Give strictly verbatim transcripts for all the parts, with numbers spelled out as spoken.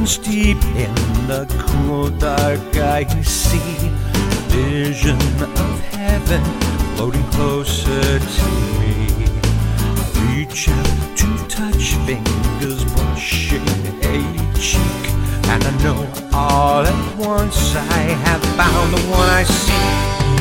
Mountains deep in the cool dark I see vision of heaven floating closer to me. I reach out to touch fingers brushing a cheek, and I know all at once I have found the one I seek.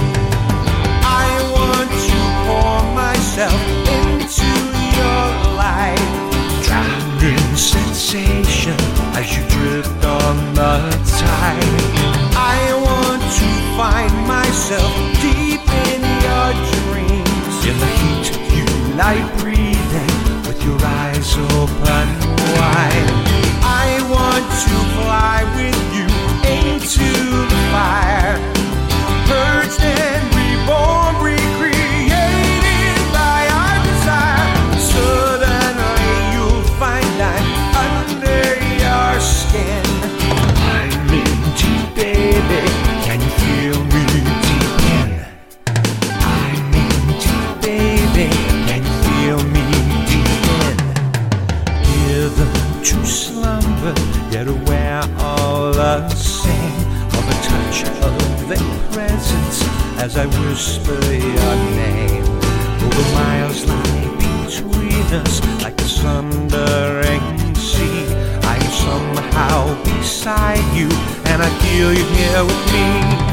I want to pour myself into your life, drown in sensation as you drift on the tide. I want to find myself deep in your dreams, in the heat you lie breathing with your eyes open wide. I want to fly with you into the fire, purged and reborn, recreated by our desire. Suddenly you'll find I'm under your skin. I'm in deep, baby. Can you feel me deep in? I'm in deep, baby. Can you feel me deep in? Hear them to slumber, yet aware all the same of the touch of their presence as I whisper your name. Though the miles lie between us like the thundering sea, I'm somehow beside you, and I feel you here with me.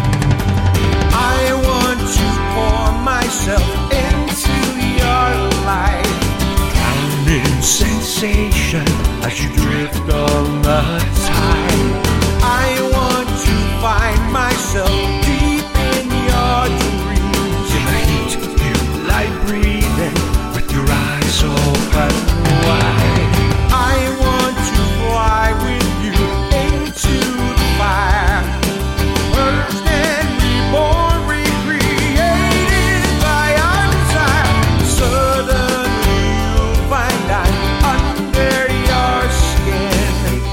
I want to pour myself into your life, drown in sensation as you drift on the tide. I want to find myself deep in your dreams, in the heat you lie breathing with your eyes open wide. I want to fly with you into the fire, purged and reborn, recreated by our desire. Suddenly you'll find I'm under your skin.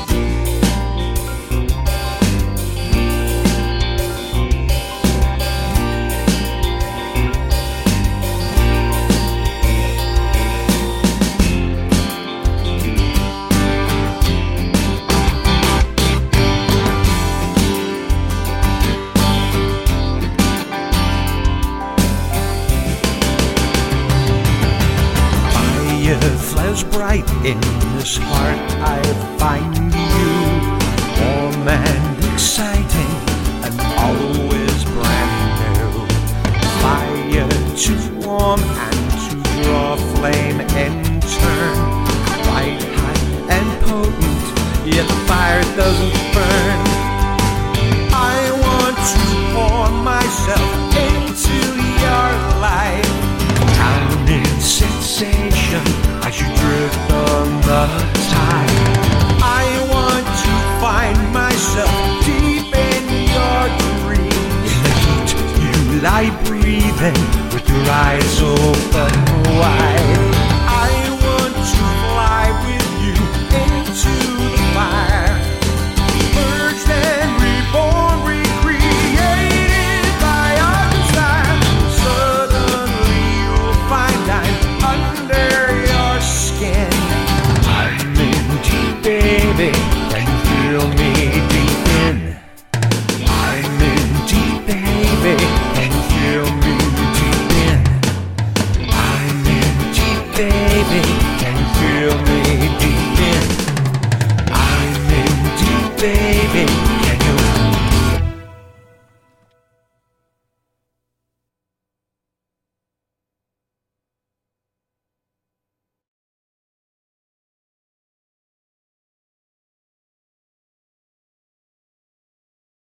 Fire flares bright in this heart, I find you warm and exciting and always brand new. Fire to warm and to draw flame in turn, white hot and potent, yet the fire doesn't burn. I want to pour myself into your life, drown in sensation as you drift on the tide. I want to find myself deep in your dreams, in the heat you lie breathing